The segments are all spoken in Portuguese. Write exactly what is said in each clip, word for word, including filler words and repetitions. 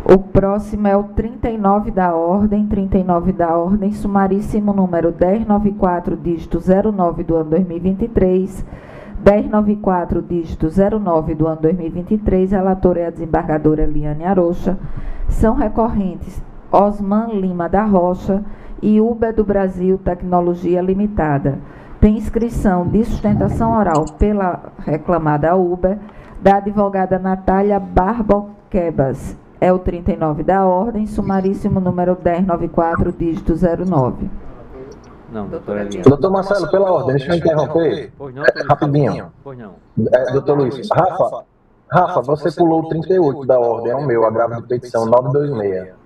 O próximo é o trinta e nove da ordem, trinta e nove da ordem, sumaríssimo número dez noventa e quatro, dígito zero nove do ano dois mil e vinte e três, dez noventa e quatro, dígito zero nove do ano dois mil e vinte e três, relatora é a desembargadora Eliane Arocha. São recorrentes Osman Lima da Rocha e Uber do Brasil Tecnologia Limitada. Tem inscrição de sustentação oral pela reclamada Uber, da advogada Natália Barboquebas. É o trinta e nove da ordem, sumaríssimo número dez noventa e quatro, dígito zero nove. Não, doutora Eliane. Doutor Marcelo, pela ordem, deixa eu interromper. Pois não, É, rapidinho. Pois não. É, doutor Luiz, Rafa, Rafa, você pulou o trinta e oito da ordem, é o meu, agravo de petição novecentos e vinte e seis.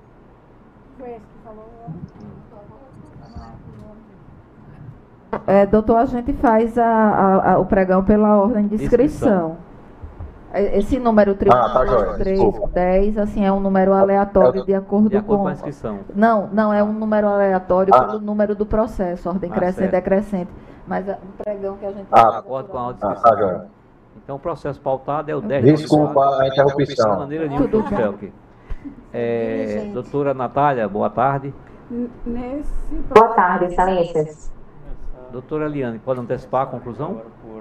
É, doutor, a gente faz a, a, a, o pregão pela ordem de inscrição. Esse número trinta e nove, três, dez, assim, é um número aleatório de acordo, de acordo com... com a inscrição. Não, não, é um número aleatório ah. pelo número do processo, ordem Ah, crescente, certo. decrescente. Mas o pregão que a gente... Ah, de acordo com a ordem de Ah, inscrição. tá, joia. Então, o processo pautado é o dez. Desculpa a interrupção. De maneira nenhuma, Tudo doutor Felque. É, doutora Natália, boa tarde. Nesse Boa tarde, excelências. Doutora Eliane, pode antecipar a conclusão?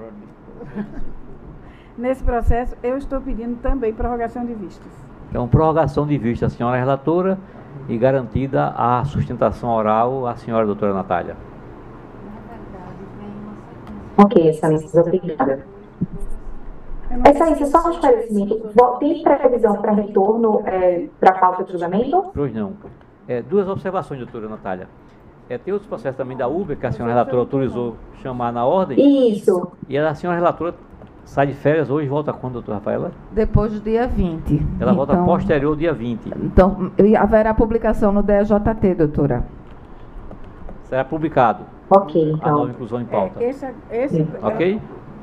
Nesse processo, eu estou pedindo também prorrogação de vistas. Então, prorrogação de vista, a senhora relatora, e garantida a sustentação oral à senhora doutora Natália. Ok, excelências, obrigada. Excelência, só um esclarecimento. Tem previsão para retorno é, para a pauta de julgamento? Pois não. É, duas observações, doutora Natália. É, tem outros processos também da Uber, que a senhora relatora autorizou chamar na ordem. Isso. E a senhora relatora sai de férias hoje e volta quando, doutora Rafaela? Depois do dia vinte. Ela então, volta posterior ao dia vinte. Então, haverá publicação no D E J T, doutora. Será publicado Ok, a então. nova inclusão em pauta. É, esse, esse, Ok?